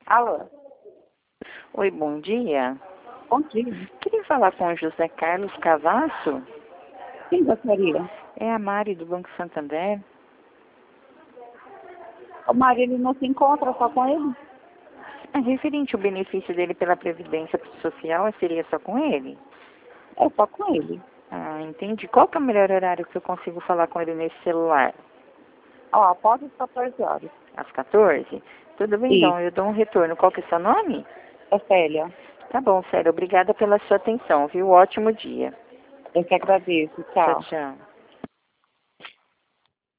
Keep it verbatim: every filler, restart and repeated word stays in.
Alô? Oi, bom dia. Bom dia. Queria falar com o José Carlos Cavasso. Quem gostaria? É a Mari do Banco Santander. O marido ele não se encontra só com ele? É referente ao benefício dele pela Previdência Social, seria só com ele? É só com ele. Ah, entendi. Qual que é o melhor horário que eu consigo falar com ele nesse celular? Ó, após as quatorze horas. Às quatorze? Tudo bem, Isso. então. Eu dou um retorno. Qual que é o seu nome? É Célia. Tá bom, Célia. Obrigada pela sua atenção, viu? Ótimo dia. Eu que agradeço. Tchau, Tchau. tchau.